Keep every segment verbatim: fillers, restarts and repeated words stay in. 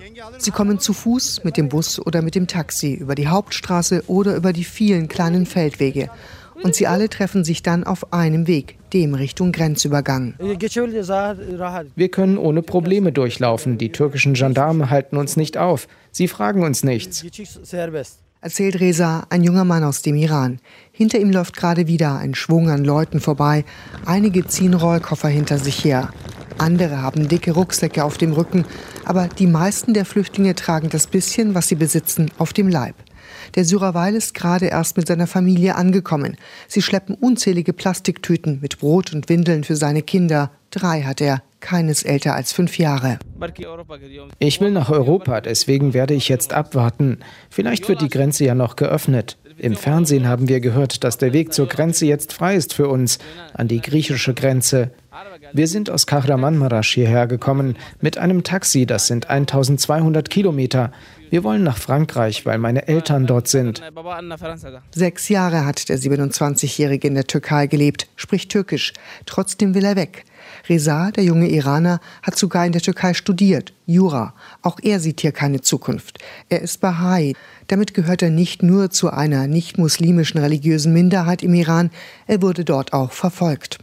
Sie kommen zu Fuß, mit dem Bus oder mit dem Taxi, über die Hauptstraße oder über die vielen kleinen Feldwege. Und sie alle treffen sich dann auf einem Weg, dem Richtung Grenzübergang. Wir können ohne Probleme durchlaufen. Die türkischen Gendarmen halten uns nicht auf. Sie fragen uns nichts. Erzählt Reza, ein junger Mann aus dem Iran. Hinter ihm läuft gerade wieder ein Schwung an Leuten vorbei. Einige ziehen Rollkoffer hinter sich her. Andere haben dicke Rucksäcke auf dem Rücken. Aber die meisten der Flüchtlinge tragen das bisschen, was sie besitzen, auf dem Leib. Der Syrer ist gerade erst mit seiner Familie angekommen. Sie schleppen unzählige Plastiktüten mit Brot und Windeln für seine Kinder. Drei hat er, keines älter als fünf Jahre. Ich will nach Europa, deswegen werde ich jetzt abwarten. Vielleicht wird die Grenze ja noch geöffnet. Im Fernsehen haben wir gehört, dass der Weg zur Grenze jetzt frei ist für uns, an die griechische Grenze. Wir sind aus Kahramanmaraş hierher gekommen mit einem Taxi, das sind eintausendzweihundert Kilometer. Wir wollen nach Frankreich, weil meine Eltern dort sind. Sechs Jahre hat der siebenundzwanzigjährige in der Türkei gelebt, spricht Türkisch. Trotzdem will er weg. Reza, der junge Iraner, hat sogar in der Türkei studiert, Jura. Auch er sieht hier keine Zukunft. Er ist Bahai. Damit gehört er nicht nur zu einer nicht-muslimischen religiösen Minderheit im Iran, er wurde dort auch verfolgt.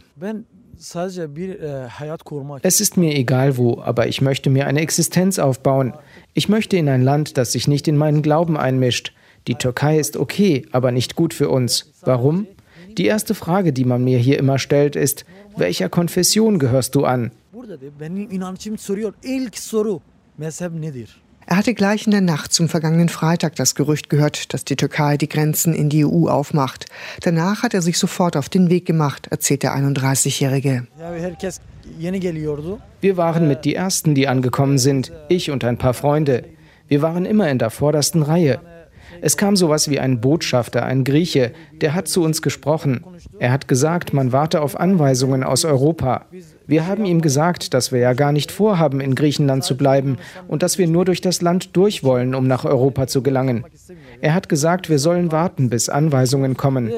Es ist mir egal wo, aber ich möchte mir eine Existenz aufbauen. Ich möchte in ein Land, das sich nicht in meinen Glauben einmischt. Die Türkei ist okay, aber nicht gut für uns. Warum? Die erste Frage, die man mir hier immer stellt, ist, welcher Konfession gehörst du an? Er hatte gleich in der Nacht zum vergangenen Freitag das Gerücht gehört, dass die Türkei die Grenzen in die E U aufmacht. Danach hat er sich sofort auf den Weg gemacht, erzählt der einunddreißigjährige. Wir waren mit die Ersten, die angekommen sind, ich und ein paar Freunde. Wir waren immer in der vordersten Reihe. Es kam sowas wie ein Botschafter, ein Grieche, der hat zu uns gesprochen. Er hat gesagt, man warte auf Anweisungen aus Europa. Wir haben ihm gesagt, dass wir ja gar nicht vorhaben, in Griechenland zu bleiben und dass wir nur durch das Land durch wollen, um nach Europa zu gelangen. Er hat gesagt, wir sollen warten, bis Anweisungen kommen.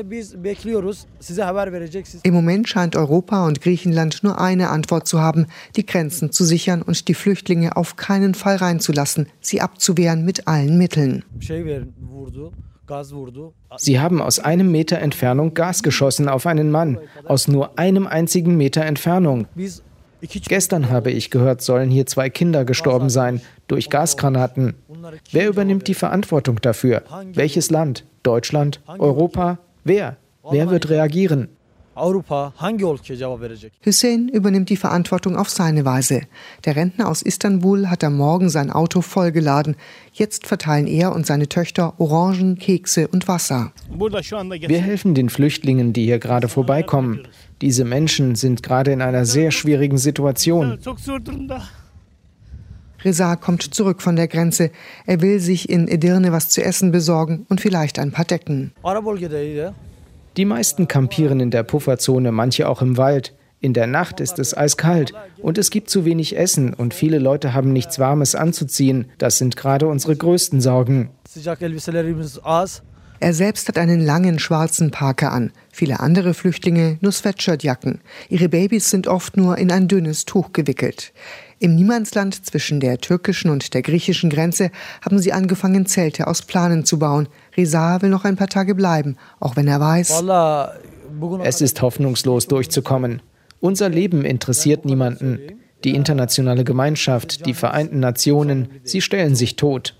Im Moment scheint Europa und Griechenland nur eine Antwort zu haben, die Grenzen zu sichern und die Flüchtlinge auf keinen Fall reinzulassen, sie abzuwehren mit allen Mitteln. Sie haben aus einem Meter Entfernung Gas geschossen auf einen Mann, aus nur einem einzigen Meter Entfernung. Gestern habe ich gehört, sollen hier zwei Kinder gestorben sein, durch Gasgranaten. Wer übernimmt die Verantwortung dafür? Welches Land? Deutschland? Europa? Wer? Wer wird reagieren? Hüseyin übernimmt die Verantwortung auf seine Weise. Der Rentner aus Istanbul hat am Morgen sein Auto vollgeladen. Jetzt verteilen er und seine Töchter Orangen, Kekse und Wasser. Wir helfen den Flüchtlingen, die hier gerade vorbeikommen. Diese Menschen sind gerade in einer sehr schwierigen Situation. Reza kommt zurück von der Grenze. Er will sich in Edirne was zu essen besorgen und vielleicht ein paar Decken. Die meisten kampieren in der Pufferzone, manche auch im Wald. In der Nacht ist es eiskalt und es gibt zu wenig Essen und viele Leute haben nichts Warmes anzuziehen. Das sind gerade unsere größten Sorgen. Er selbst hat einen langen schwarzen Parker an. Viele andere Flüchtlinge nur Sweatshirtjacken. Ihre Babys sind oft nur in ein dünnes Tuch gewickelt. Im Niemandsland zwischen der türkischen und der griechischen Grenze haben sie angefangen, Zelte aus Planen zu bauen. Reza will noch ein paar Tage bleiben, auch wenn er weiß, es ist hoffnungslos durchzukommen. Unser Leben interessiert niemanden. Die internationale Gemeinschaft, die Vereinten Nationen, sie stellen sich tot.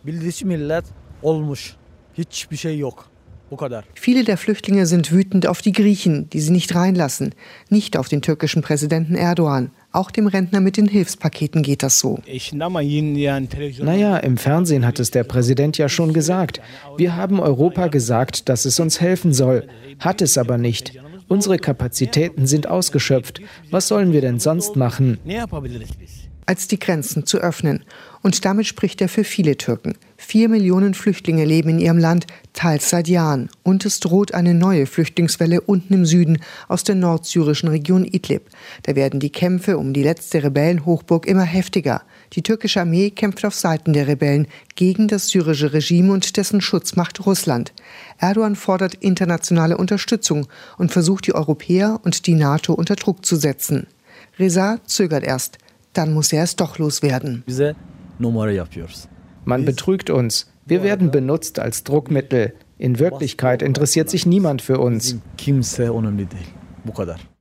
Viele der Flüchtlinge sind wütend auf die Griechen, die sie nicht reinlassen, nicht auf den türkischen Präsidenten Erdogan. Auch dem Rentner mit den Hilfspaketen geht das so. Naja, im Fernsehen hat es der Präsident ja schon gesagt. Wir haben Europa gesagt, dass es uns helfen soll. Hat es aber nicht. Unsere Kapazitäten sind ausgeschöpft. Was sollen wir denn sonst machen? Als die Grenzen zu öffnen. Und damit spricht er für viele Türken. Vier Millionen Flüchtlinge leben in ihrem Land, teils seit Jahren. Und es droht eine neue Flüchtlingswelle unten im Süden aus der nordsyrischen Region Idlib. Da werden die Kämpfe um die letzte Rebellenhochburg immer heftiger. Die türkische Armee kämpft auf Seiten der Rebellen gegen das syrische Regime und dessen Schutzmacht Russland. Erdogan fordert internationale Unterstützung und versucht, die Europäer und die NATO unter Druck zu setzen. Reza zögert erst. Dann muss er es doch loswerden. Man betrügt uns. Wir werden benutzt als Druckmittel. In Wirklichkeit interessiert sich niemand für uns.